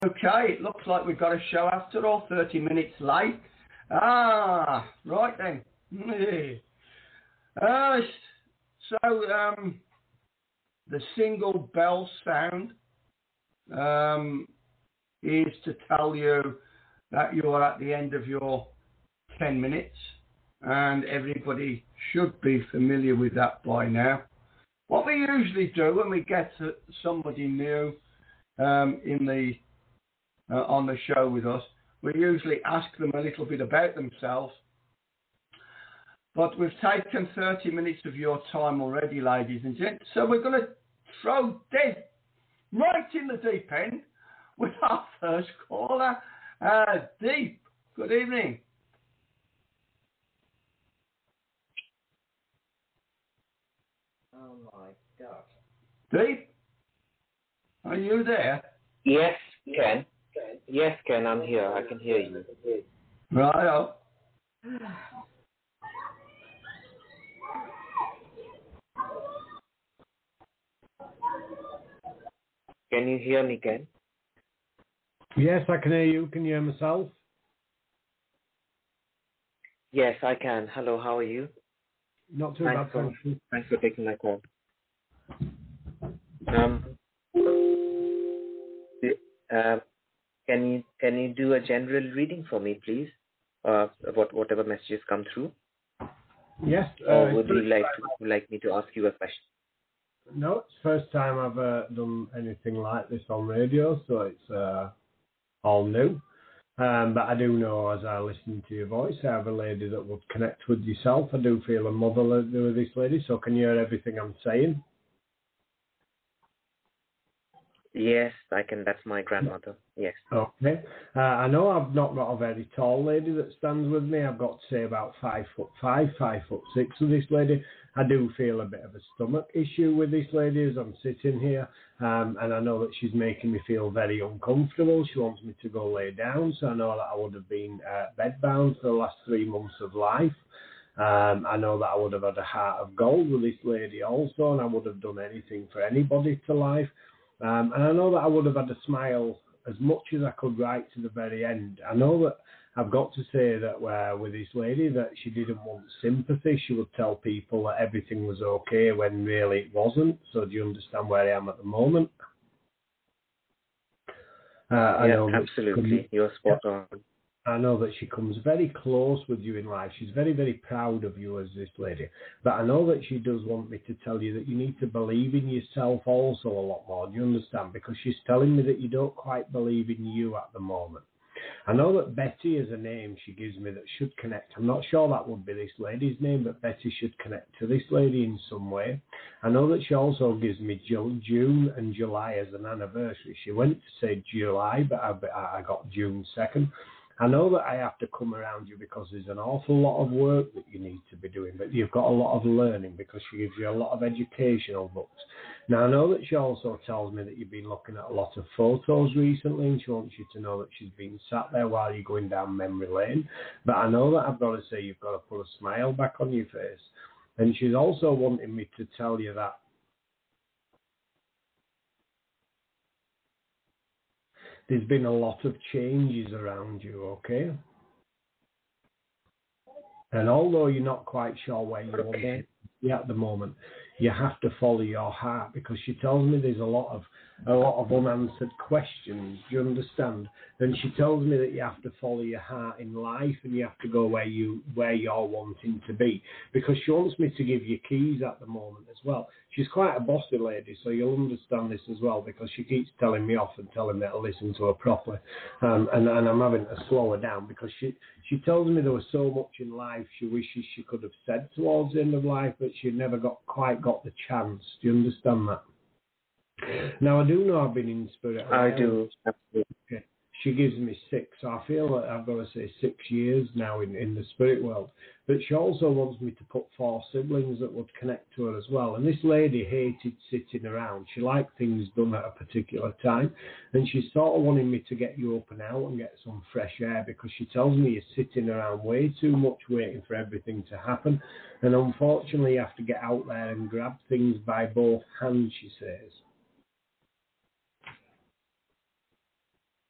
Okay, it looks like we've got a show after all, 30 minutes late. Right then. The single bell sound is to tell you that you are at the end of your 10 minutes, and everybody should be familiar with that by now. What we usually do when we get somebody new on the show with us, we usually ask them a little bit about themselves. But we've taken 30 minutes of your time already, ladies and gents, so we're going to throw dead right in the deep end with our first caller. Deep, good evening. Oh my God. Deep, are you there? Yes, Ken. Yes, Ken, I'm here. I can hear you. Right. Can you hear me, Ken? Yes, I can hear you. Can you hear myself? Yes, I can. Hello, how are you? Not too bad, thank you. Thanks for taking my call. Can you do a general reading for me, please? Whatever messages come through. Yes. Or would you like me to ask you a question? No, it's the first time I've done anything like this on radio, so it's all new. But I do know, as I listen to your voice, I have a lady that would connect with yourself. I do feel a mother with this lady, so can you hear everything I'm saying? Yes, I can. That's my grandmother. Yes. Okay. I know I've not got a very tall lady that stands with me. I've got to say about 5'5", 5'6" with this lady. I do feel a bit of a stomach issue with this lady as I'm sitting here. And I know that she's making me feel very uncomfortable. She wants me to go lay down. So I know that I would have been bedbound for the last 3 months of life. I know that I would have had a heart of gold with this lady also, and I would have done anything for anybody to life. And I know that I would have had a smile as much as I could right to the very end. I know that I've got to say that with this lady that she didn't want sympathy. She would tell people that everything was okay when really it wasn't. So do you understand where I am at the moment? I know absolutely. You're spot on. I know that she comes very close with you in life. She's very, very proud of you as this lady. But I know that she does want me to tell you that you need to believe in yourself also a lot more. Do you understand? Because she's telling me that you don't quite believe in you at the moment. I know that Betty is a name she gives me that should connect. I'm not sure that would be this lady's name, but Betty should connect to this lady in some way. I know that she also gives me June and July as an anniversary. She went to say July, but I got June 2nd. I know that I have to come around you because there's an awful lot of work that you need to be doing, but you've got a lot of learning because she gives you a lot of educational books. Now, I know that she also tells me that you've been looking at a lot of photos recently, and she wants you to know that she's been sat there while you're going down memory lane. But I know that I've got to say you've got to put a smile back on your face. And she's also wanting me to tell you that there's been a lot of changes around you, okay? And although you're not quite sure where you want to be at the moment, you have to follow your heart because she tells me there's a lot of unanswered questions. Do you understand? And she tells me that you have to follow your heart in life and you have to go where you're wanting to be because she wants me to give you keys at the moment as well. She's quite a bossy lady, so you'll understand this as well because she keeps telling me off and telling me to listen to her properly. And I'm having to slow her down because she tells me there was so much in life she wishes she could have said towards the end of life, but she never quite got the chance. Do you understand that? Now, I do know I've been in spirit. I do. Okay. She gives me 6, so I feel like I've got to say 6 years now in the spirit world. But she also wants me to put 4 siblings that would connect to her as well. And this lady hated sitting around. She liked things done at a particular time. And she's sort of wanting me to get you up and out and get some fresh air because she tells me you're sitting around way too much waiting for everything to happen. And unfortunately, you have to get out there and grab things by both hands, she says.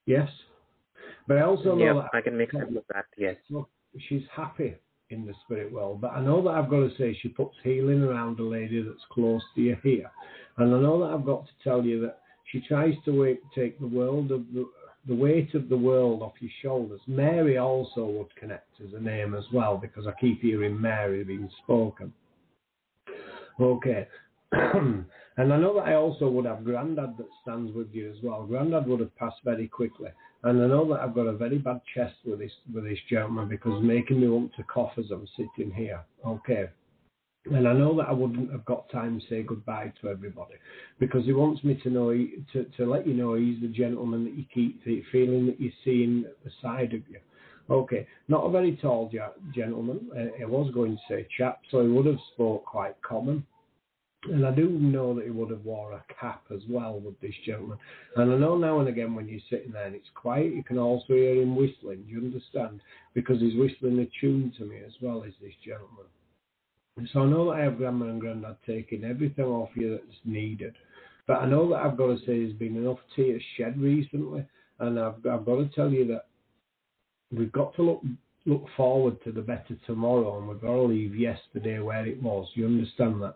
Yes. But I also know that I can make sense of that. Yes. she's happy in the spirit world. But I know that I've got to say she puts healing around a lady that's close to you here. And I know that I've got to tell you that she tries to take the world of the weight of the world off your shoulders. Mary also would connect as a name as well, because I keep hearing Mary being spoken. Okay. And I know that I also would have Grandad that stands with you as well. Grandad would have passed very quickly. And I know that I've got a very bad chest with this gentleman, because it's making me want to cough as I'm sitting here. Okay. And I know that I wouldn't have got time to say goodbye to everybody, because he wants me to know, to let you know he's the gentleman that you keep feeling that you're seeing at the side of you. Okay, not a very tall gentleman. I was going to say chap, so he would have spoke quite common. And I do know that he would have wore a cap as well with this gentleman. And I know now and again when you're sitting there and it's quiet, you can also hear him whistling. Do you understand? Because he's whistling a tune to me as well as this gentleman. So I know that I have Grandma and Grandad taking everything off you that's needed. But I know that I've got to say there's been enough tears shed recently. And I've got to tell you that we've got to look forward to the better tomorrow. And we've got to leave yesterday where it was. You understand that?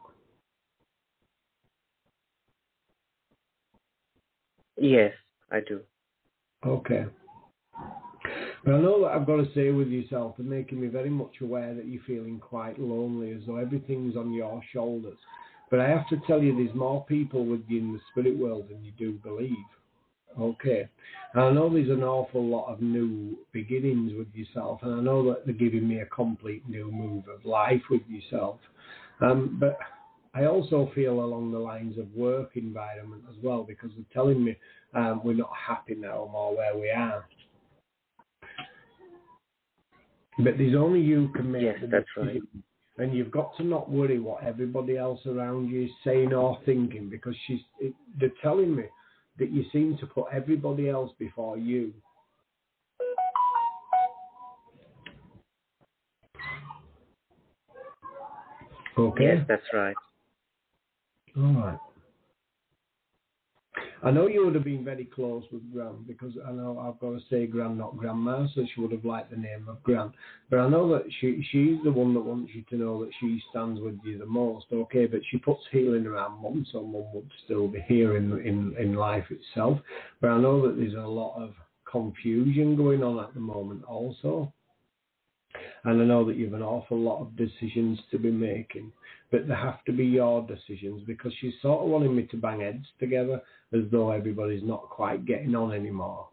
Yes, I do. Okay. But I know that I've got to say with yourself and making me very much aware that you're feeling quite lonely, as though everything's on your shoulders. But I have to tell you, there's more people with you in the spirit world than you do believe. Okay. And I know there's an awful lot of new beginnings with yourself, and I know that they're giving me a complete new move of life with yourself. But I also feel along the lines of work environment as well, because they're telling me we're not happy now more where we are. But there's only you can make the decision. Right. And you've got to not worry what everybody else around you is saying or thinking, because they're telling me that you seem to put everybody else before you. Okay? Yes, that's right. All right. I know you would have been very close with Gran, because I know I've got to say Gran, not Grandma, so she would have liked the name of Gran. But I know that she's the one that wants you to know that she stands with you the most, okay? But she puts healing around Mum, so Mum would still be here in life itself. But I know that there's a lot of confusion going on at the moment also. And I know that you've an awful lot of decisions to be making, but they have to be your decisions, because she's sort of wanting me to bang heads together as though everybody's not quite getting on anymore.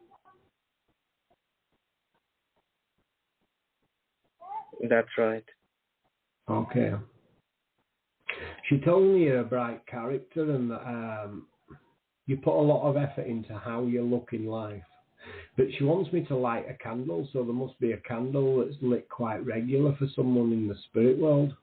That's right. Okay. She told me you're a bright character and that you put a lot of effort into how you look in life. But she wants me to light a candle, so there must be a candle that's lit quite regular for someone in the spirit world.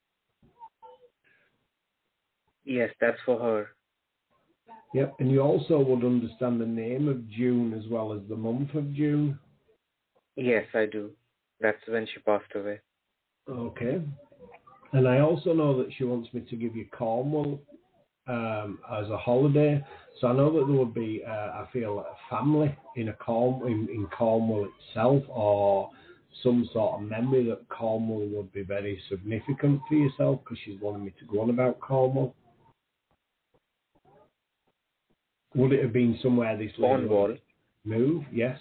Yes, that's for her. Yep, and you also would understand the name of June as well as the month of June. Yes, I do. That's when she passed away. Okay. And I also know that she wants me to give you Cornwall as a holiday. So I know that there would be, I feel, a family in Cornwall itself, or some sort of memory that Cornwall would be very significant for yourself, because she's wanting me to go on about Cornwall. Would it have been somewhere this Cornwall move? Yes.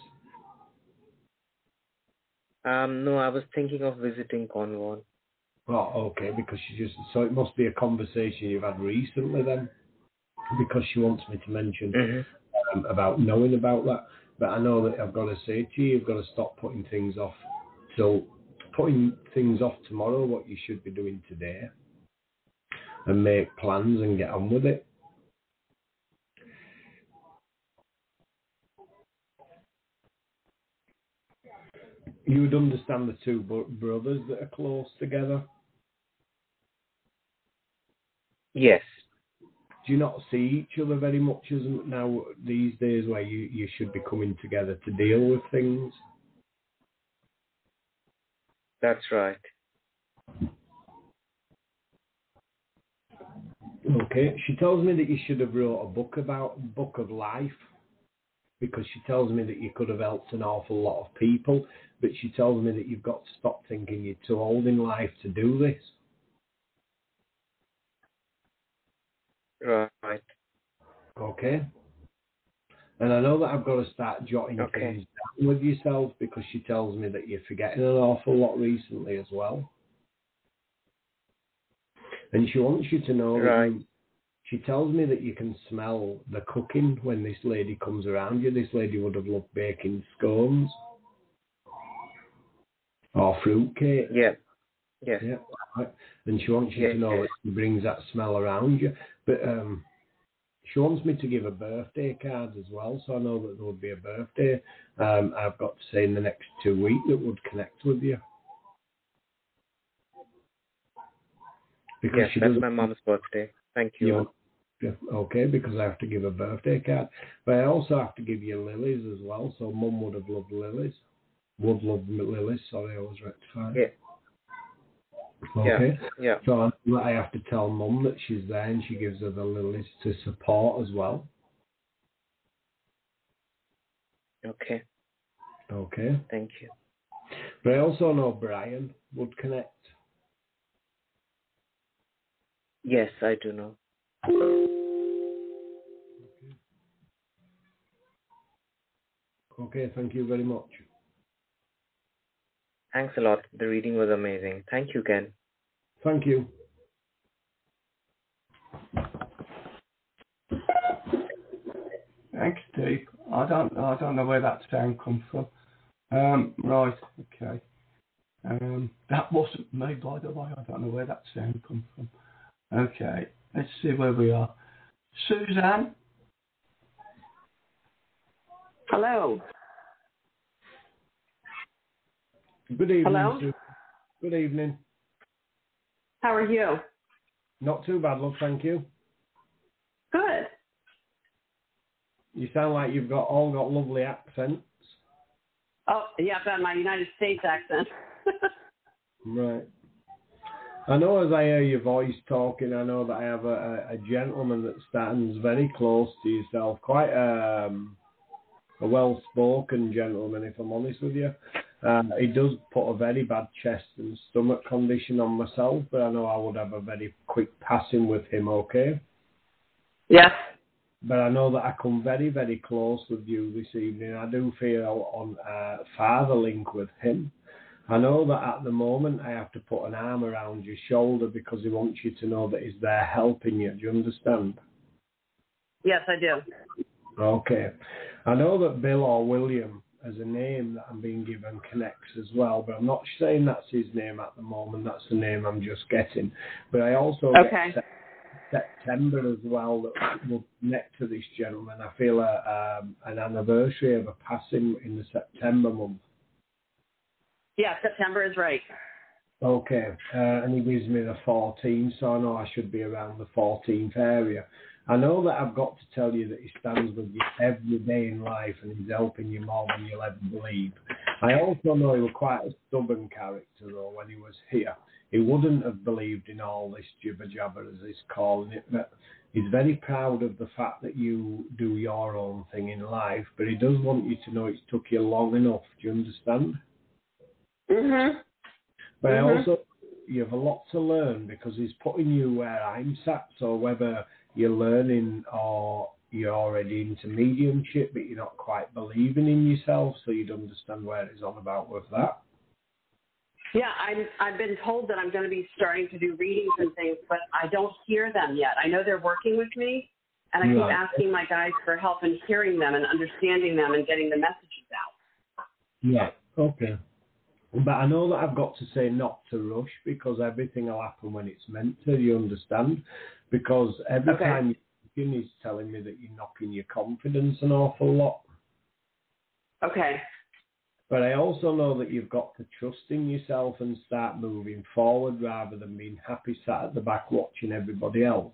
No, I was thinking of visiting Cornwall. Oh, okay, because so it must be a conversation you've had recently then, because she wants me to mention about knowing about that. But I know that I've got to say to you, you've got to stop putting things off tomorrow, what you should be doing today, and make plans and get on with it. You would understand the two brothers that are close together. Yes. Do you not see each other very much as now these days, where you should be coming together to deal with things? That's right. Okay. She tells me that you should have wrote a book of life. because she tells me that you could have helped an awful lot of people, but she tells me that you've got to stop thinking you're too old in life to do this. Right. Okay? And I know that I've got to start jotting Okay. things down with yourself, because she tells me that you're forgetting an awful lot recently as well. And she wants you to know Right. that she tells me that you can smell the cooking when this lady comes around you. This lady would have loved baking scones or fruitcake. Yeah. Yeah. Yeah, right. And she wants you to know that she brings that smell around you. But she wants me to give a birthday card as well, so I know that there would be a birthday I've got to say in the next 2 weeks that would connect with you. Because Yes, that's my mom's birthday. Thank you. Okay, because I have to give a birthday card. But I also have to give you lilies as well, so Mum would have loved lilies. Would love lilies, sorry, I was rectified. Yeah. Okay. Yeah. So I have to tell Mum that she's there and she gives her the lilies to support as well. Okay. Okay. Thank you. But I also know Brian would connect. Yes, I do know. Okay, thank you very much. Thanks a lot. The reading was amazing. Thank you, Ken. Thank you. Thanks, Deep. I don't know where that sound comes from. Right, okay. That wasn't me, by the way. I don't know where that sound comes from. Okay, let's see where we are. Suzanne? Hello. Good evening. Hello? Sue. Good evening. How are you? Not too bad, love, thank you. Good. You sound like you've all got lovely accents. Oh, yeah, I've got my United States accent. Right. I know as I hear your voice talking, I know that I have a gentleman that stands very close to yourself, quite a well-spoken gentleman, if I'm honest with you. He does put a very bad chest and stomach condition on myself, but I know I would have a very quick passing with him, okay? Yes. But I know that I come very, very close with you this evening. I do feel on father link with him. I know that at the moment I have to put an arm around your shoulder because he wants you to know that he's there helping you. Do you understand? Yes, I do. Okay. I know that Bill or William as a name that I'm being given connects as well, but I'm not saying that's his name at the moment. That's the name I'm just getting. But I also get September as well that will connect to this gentleman. I feel an anniversary of a passing in the September month. Yeah, September is right. Okay, and he gives me the 14th, so I know I should be around the 14th area. I know that I've got to tell you that he stands with you every day in life and he's helping you more than you'll ever believe. I also know he was quite a stubborn character, though, when he was here. He wouldn't have believed in all this jibber-jabber, as he's calling it, but he's very proud of the fact that you do your own thing in life, but he does want you to know it's took you long enough. Do you understand? Mm-hmm. But also, you have a lot to learn because he's putting you where I'm sat. So whether you're learning or you're already into mediumship, but you're not quite believing in yourself, so you'd understand where he's on about with that. Yeah, I've been told that I'm going to be starting to do readings and things, but I don't hear them yet. I know they're working with me, and I keep asking my guides for help in hearing them and understanding them and getting the messages out. Yeah, okay. But I know that I've got to say not to rush because everything will happen when it's meant to, you understand? Because every time you're talking, he's telling me that you're knocking your confidence an awful lot. Okay. But I also know that you've got to trust in yourself and start moving forward rather than being happy sat at the back watching everybody else.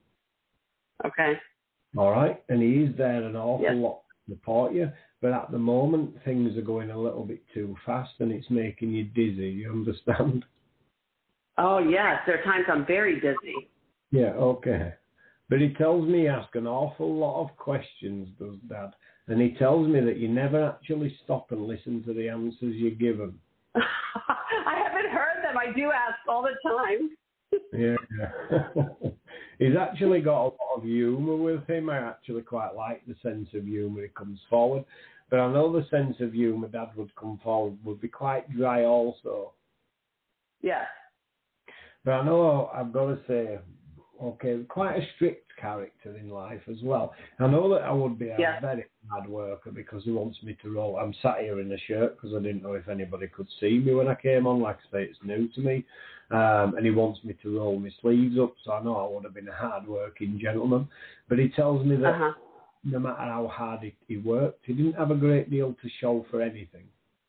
Okay. All right? And he is there an awful lot to support you. But at the moment, things are going a little bit too fast and it's making you dizzy. You understand? Oh, yes. There are times I'm very dizzy. Yeah, okay. But he tells me he asks an awful lot of questions, does Dad? And he tells me that you never actually stop and listen to the answers you give him. I haven't heard them. I do ask all the time. Yeah. He's actually got a lot of humour with him. I actually quite like the sense of humour he comes forward. But I know the sense of humour Dad would come forward would be quite dry also. Yeah. But I know I've got to say, okay, quite a strict character in life as well. I know that I would be a very hard worker because he wants me to roll. I'm sat here in a shirt because I didn't know if anybody could see me when I came on. Like I say, it's new to me. And he wants me to roll my sleeves up, so I know I would have been a hard-working gentleman. But he tells me that no matter how hard he worked, he didn't have a great deal to show for anything.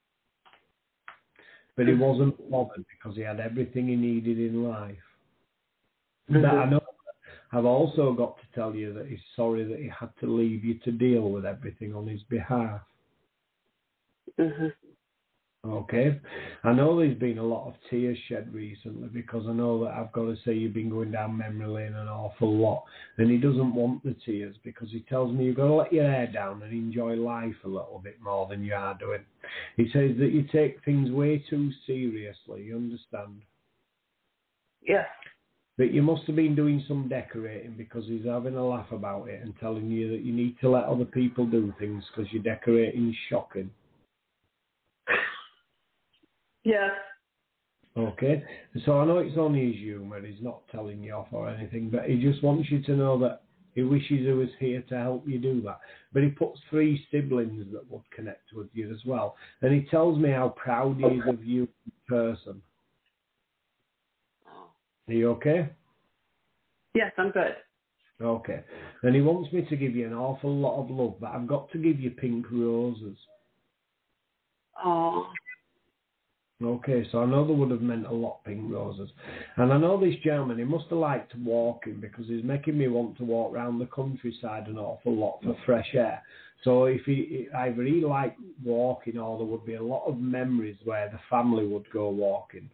But he wasn't bothered because he had everything he needed in life. But I know I've also got to tell you that he's sorry that he had to leave you to deal with everything on his behalf. Okay? I know there's been a lot of tears shed recently because I know that I've got to say you've been going down memory lane an awful lot. And he doesn't want the tears because he tells me you've got to let your hair down and enjoy life a little bit more than you are doing. He says that you take things way too seriously, you understand? Yes. That you must have been doing some decorating because he's having a laugh about it and telling you that you need to let other people do things because your decorating's shocking. Yes. Okay, so I know it's only his humour, he's not telling you off or anything, but he just wants you to know that he wishes he was here to help you do that. But he puts 3 siblings that would connect with you as well. And he tells me how proud he is of you as a person. Are you okay? Yes, I'm good. Okay. And he wants me to give you an awful lot of love, but I've got to give you pink roses. Oh. Okay, so I know they would have meant a lot, pink roses. And I know this gentleman, he must have liked walking because he's making me want to walk around the countryside an awful lot for fresh air. So if either he liked walking or there would be a lot of memories where the family would go walking.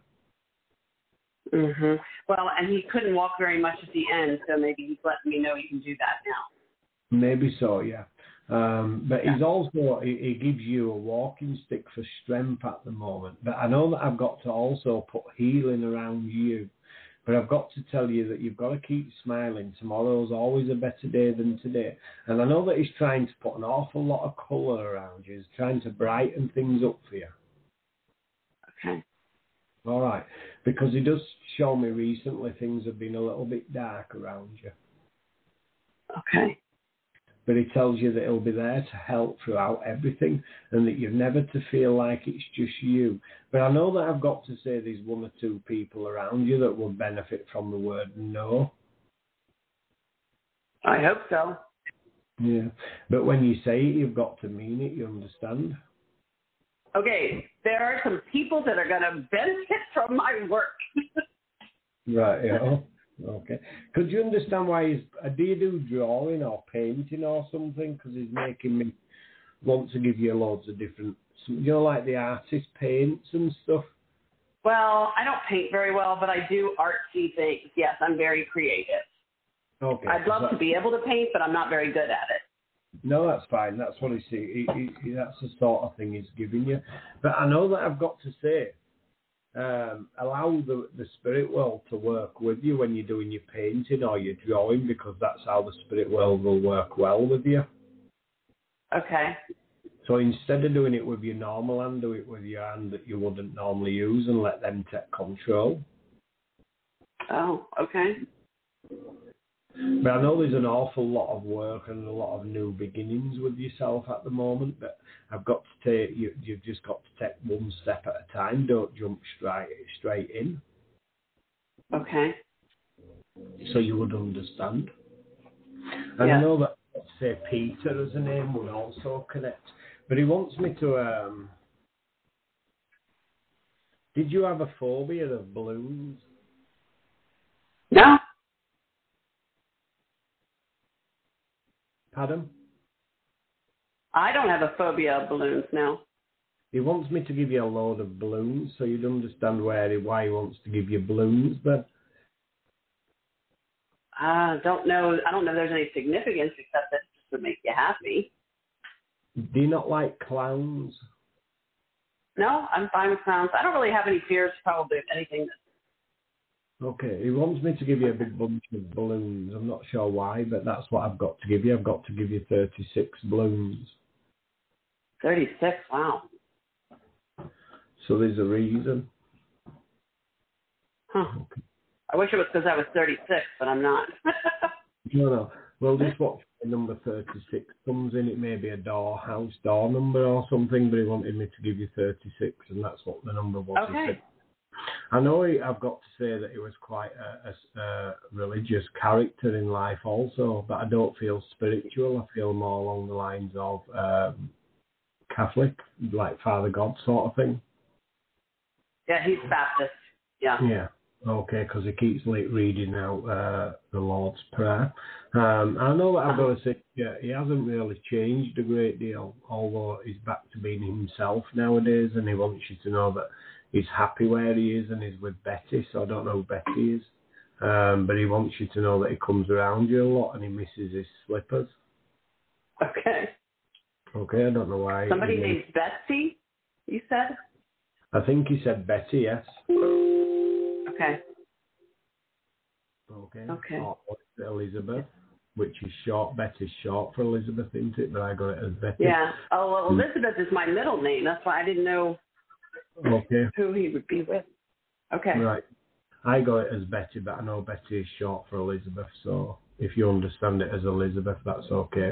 Well, and he couldn't walk very much at the end, so maybe he's letting me know he can do that now. Maybe so, yeah. But he's also, he gives you a walking stick for strength at the moment. But I know that I've got to also put healing around you. But I've got to tell you that you've got to keep smiling. Tomorrow's always a better day than today. And I know that he's trying to put an awful lot of colour around you. He's trying to brighten things up for you. Okay. All right. Because he does show me recently things have been a little bit dark around you. Okay. But he tells you that he'll be there to help throughout everything and that you're never to feel like it's just you. But I know that I've got to say there's 1 or 2 people around you that will benefit from the word no. I hope so. Yeah. But when you say it, you've got to mean it, you understand? Okay, there are some people that are going to benefit from my work. Right, yeah. Okay. Could you understand why do you do drawing or painting or something? Because he's making me want to give you loads of different, like the artist paints and stuff. Well, I don't paint very well, but I do artsy things. Yes, I'm very creative. Okay. I'd love to be able to paint, but I'm not very good at it. No, that's fine. That's what he that's the sort of thing he's giving you. But I know that I've got to say, allow the spirit world to work with you when you're doing your painting or your drawing, because that's how the spirit world will work well with you. Okay. So instead of doing it with your normal hand, do it with your hand that you wouldn't normally use and let them take control. Oh, okay. But I know there's an awful lot of work and a lot of new beginnings with yourself at the moment, but I've got to take you've just got to take 1 step at a time. Don't jump straight in. Okay. So you would understand. And I know that, say, Peter as a name would also connect. But he wants me to... Did you have a phobia of balloons? No. Pardon? I don't have a phobia of balloons now. He wants me to give you a load of balloons, so you'd understand why he wants to give you balloons then. I don't know if there's any significance except that it just would make you happy. Do you not like clowns? No, I'm fine with clowns. I don't really have any fears, probably, of anything. Okay, he wants me to give you a big bunch of balloons. I'm not sure why, but that's what I've got to give you. I've got to give you 36 balloons. 36, wow. So there's a reason. Huh. Okay. I wish it was because I was 36, but I'm not. No. Well, just watch the number 36 comes in. It may be a house door number or something, but he wanted me to give you 36, and that's what the number was. Okay. I know I've got to say that he was quite a religious character in life also, but I don't feel spiritual. I feel more along the lines of Catholic, like Father God sort of thing. Yeah, he's Baptist. Yeah. Yeah. Okay, because he keeps reading out the Lord's Prayer. I know that I've got to say, he hasn't really changed a great deal, although he's back to being himself nowadays, and he wants you to know that he's happy where he is and he's with Betty, so I don't know who Betty is. But he wants you to know that he comes around you a lot and he misses his slippers. Okay. Okay, I don't know why. Somebody named Betsy, you said? I think he said Betty, yes. Okay. Okay. Or Elizabeth, which is short. Betty's short for Elizabeth, isn't it? But I got it as Betty. Yeah. Oh, well, Elizabeth is my middle name. That's why I didn't know who he would be with. Okay. Right. I got it as Betty, but I know Betty is short for Elizabeth, so if you understand it as Elizabeth, that's okay.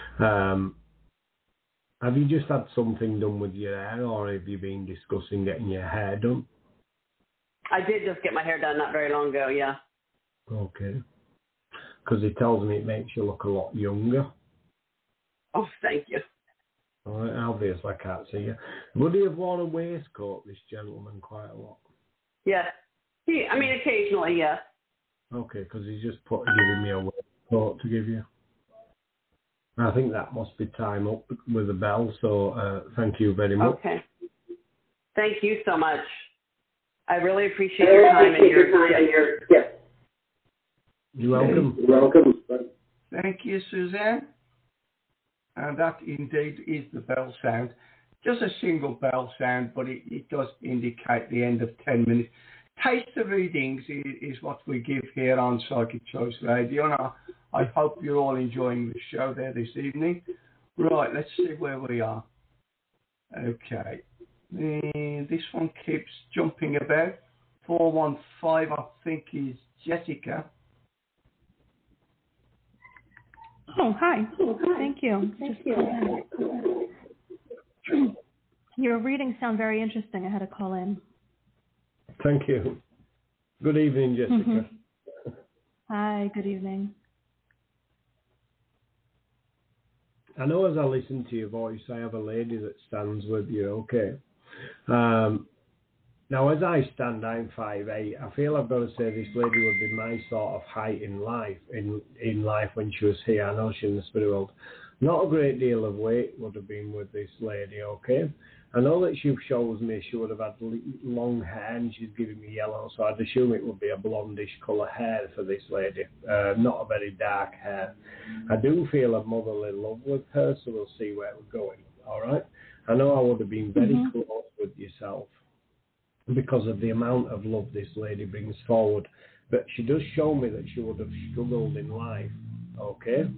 Have you just had something done with your hair, or have you been discussing getting your hair done? I did just get my hair done not very long ago, yeah. Okay. Because he tells me it makes you look a lot younger. Oh, thank you. All right, obviously I can't see you. Would he have worn a waistcoat, this gentleman, quite a lot? Yes. Occasionally, yes. Okay, because he's just giving me a waistcoat to give you. I think that must be time up with a bell, so thank you very much. Okay. Thank you so much. I really appreciate your time and your gift. You're welcome. You're welcome. Thank you, Suzanne. And that indeed is the bell sound. Just a single bell sound, but it does indicate the end of 10 minutes. Taster readings is what we give here on Psychic Choice Radio, and I hope you're all enjoying the show there this evening. Right, let's see where we are. Okay. This one keeps jumping about. 415, I think, is Jessica. Oh, hi. Thank you. Your readings sound very interesting. I had to call in. Thank you. Good evening, Jessica. Mm-hmm. Hi, good evening. I know as I listen to your voice, I have a lady that stands with you, okay? Now, as I stand, I'm 5'8". I feel I've got to say this lady would be my sort of height in life, in life when she was here. I know she's in the spirit world. Not a great deal of weight would have been with this lady, okay? I know that she shows me she would have had long hair and she's giving me yellow, so I'd assume it would be a blondish colour hair for this lady, not a very dark hair. I do feel a motherly love with her, so we'll see where we're going, all right? I know I would have been very close with yourself because of the amount of love this lady brings forward, but she does show me that she would have struggled in life, okay?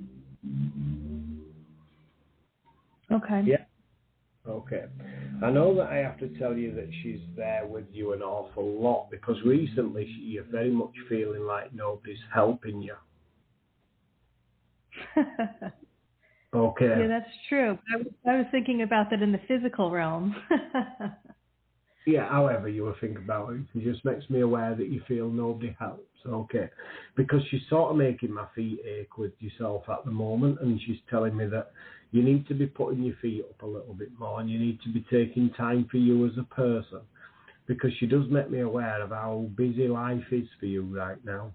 Okay. Yeah. Okay. I know that I have to tell you that she's there with you an awful lot because recently you're very much feeling like nobody's helping you. Okay. Yeah, that's true. I was thinking about that in the physical realm. Yeah, however you will think about it, it just makes me aware that you feel nobody helps. Okay. Because she's sort of making my feet ache with yourself at the moment, and she's telling me that you need to be putting your feet up a little bit more and you need to be taking time for you as a person, because she does make me aware of how busy life is for you right now.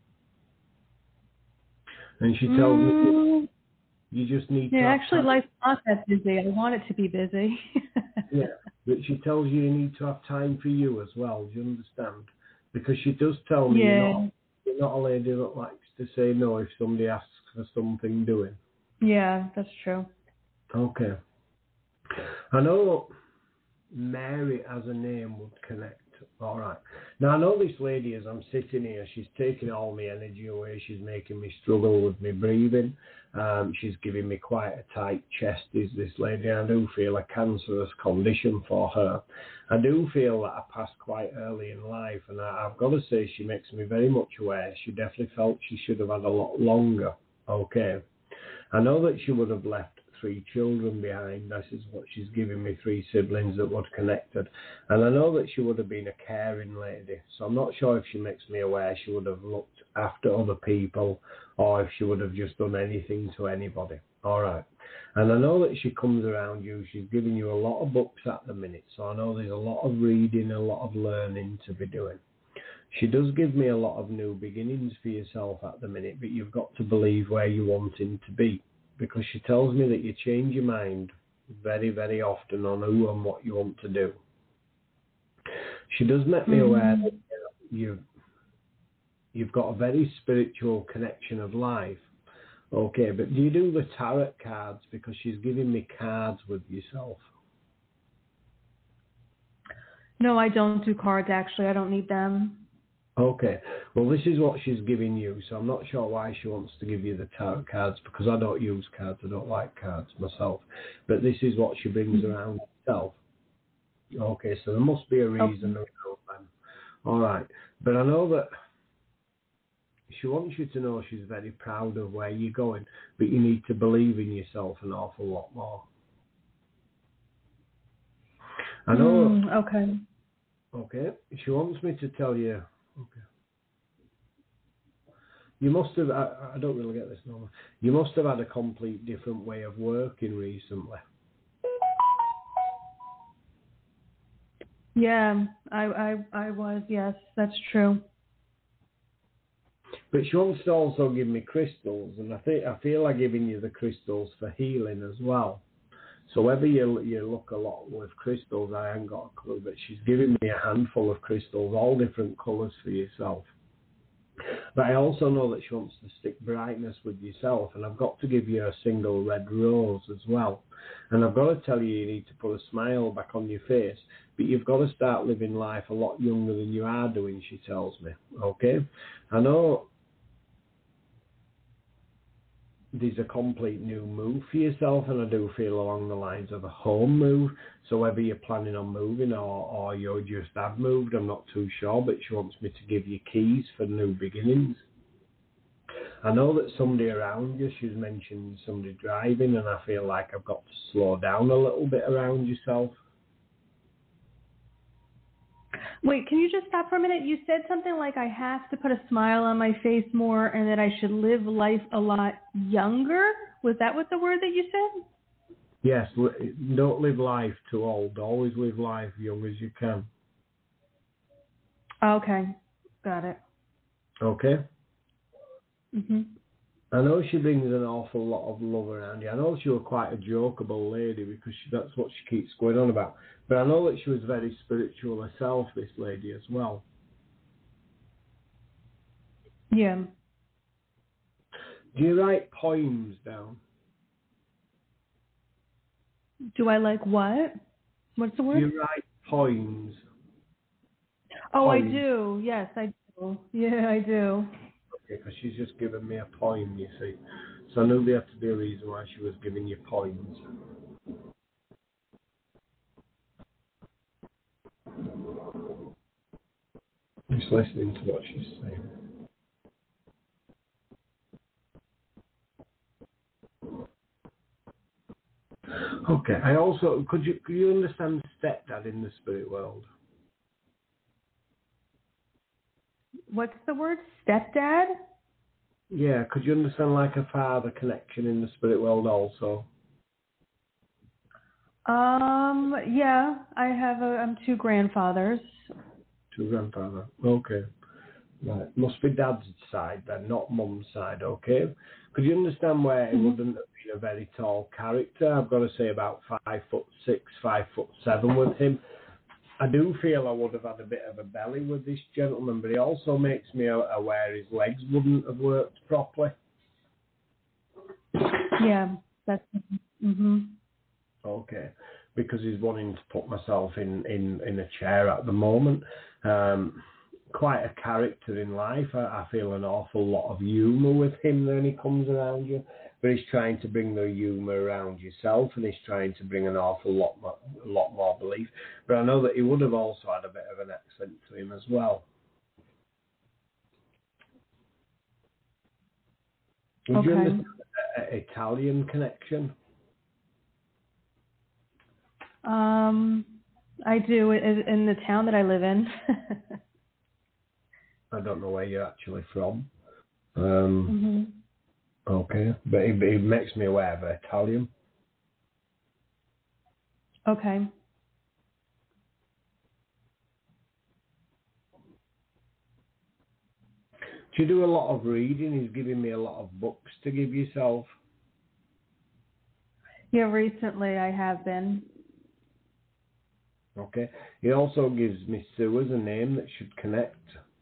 And she tells me you just need to... Yeah, actually life's not that busy. I want it to be busy. Yeah, but she tells you need to have time for you as well, do you understand? Because she does tell me you're not a lady that likes to say no if somebody asks for something doing. Yeah, that's true. Okay. I know Mary as a name would connect. All right. Now, I know this lady, as I'm sitting here, she's taking all my energy away. She's making me struggle with my breathing. She's giving me quite a tight chest, is this lady. I do feel a cancerous condition for her. I do feel that I passed quite early in life, and I've got to say she makes me very much aware. She definitely felt she should have had a lot longer. Okay. I know that she would have left 3 children behind. This is what she's giving me, 3 siblings that would connected. And I know that she would have been a caring lady. So I'm not sure if she makes me aware she would have looked after other people or if she would have just done anything to anybody. All right. And I know that she comes around you. She's giving you a lot of books at the minute. So I know there's a lot of reading, a lot of learning to be doing. She does give me a lot of new beginnings for yourself at the minute, but you've got to believe where you're wanting to be, because she tells me that you change your mind very, very often on who and what you want to do. She does make me aware that you've got a very spiritual connection of life. Okay, but do you do the tarot cards? Because she's giving me cards with yourself. No, I don't do cards, actually. I don't need them. Okay, well, this is what she's giving you, so I'm not sure why she wants to give you the tarot cards, because I don't use cards, I don't like cards myself, but this is what she brings around herself. Okay, so there must be a reason. Okay. All right, but I know that she wants you to know she's very proud of where you're going, but you need to believe in yourself an awful lot more. I know. Okay. Okay, she wants me to tell you. Okay. You must have, I don't really get this normal. You must have had a complete different way of working recently. Yeah, I was, yes, that's true. But she wants to also give me crystals, and I feel like giving you the crystals for healing as well. So whether you look a lot with crystals, I haven't got a clue, but she's giving me a handful of crystals, all different colours for yourself. But I also know that she wants to stick brightness with yourself, and I've got to give you a single red rose as well. And I've got to tell you need to put a smile back on your face, but you've got to start living life a lot younger than you are doing, she tells me. Okay? I know there's a complete new move for yourself, and I do feel along the lines of a home move. So whether you're planning on moving or you just have moved, I'm not too sure, but she wants me to give you keys for new beginnings. I know that somebody around you, she's mentioned somebody driving, and I feel like I've got to slow down a little bit around yourself. Wait, can you just stop for a minute? You said something like I have to put a smile on my face more and that I should live life a lot younger? Was that what the word that you said? Yes, don't live life too old. Always live life young as you can. Okay, got it. Okay? Mm-hmm. I know she brings an awful lot of love around you. I know she was quite a jokeable lady because that's what she keeps going on about. But I know that she was very spiritual herself, this lady, as well. Yeah. Do you write poems down? Do I like what? What's the word? Do you write poems? Oh, poems. I do. Yes, I do. Yeah, I do. Okay, because she's just given me a poem, you see. So I knew there had to be a reason why she was giving you poems. Just listening to what she's saying. Okay, I also, could you understand stepdad in the spirit world? What's the word? Stepdad? Yeah, could you understand like a father connection in the spirit world also? Yeah, I'm 2 grandfathers. 2 grandfather. Okay. Right. Must be dad's side then, not mum's side, okay? Could you understand where it wouldn't have been a very tall character? I've got to say about 5'6", 5'7" with him. I do feel I would have had a bit of a belly with this gentleman, but he also makes me aware his legs wouldn't have worked properly. Yeah, that's. Mhm. Okay. because he's wanting to put myself in a chair at the moment. Quite a character in life. I feel an awful lot of humour with him when he comes around you, but he's trying to bring the humour around yourself, and he's trying to bring an awful lot more belief. But I know that he would have also had a bit of an accent to him as well. Would you understand an Italian connection? I do, in the town that I live in. I don't know where you're actually from. Mm-hmm. Okay, but it makes me aware of Italian. Okay. Do you do a lot of reading? He's giving me a lot of books to give yourself. Yeah, recently I have been. Okay. He also gives me Sue as a name that should connect.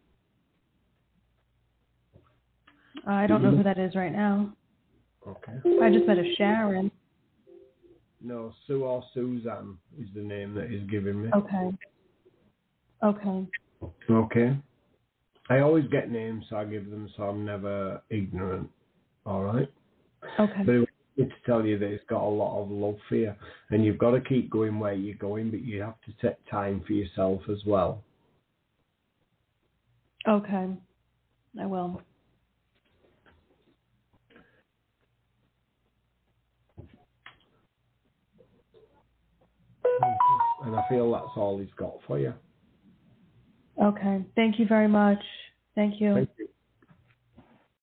I don't know who that is right now. Okay. I just met a Sharon. No, Sue or Suzanne is the name that he's giving me. Okay. Okay. Okay. I always get names, so I give them, so I'm never ignorant. All right? Okay. But it was good to tell you that it's got a lot of love for you, and you've got to keep going where you're going, but you have to take time for yourself as well. Okay. I will. And I feel that's all he's got for you. Okay. Thank you very much. Thank you. Thank you.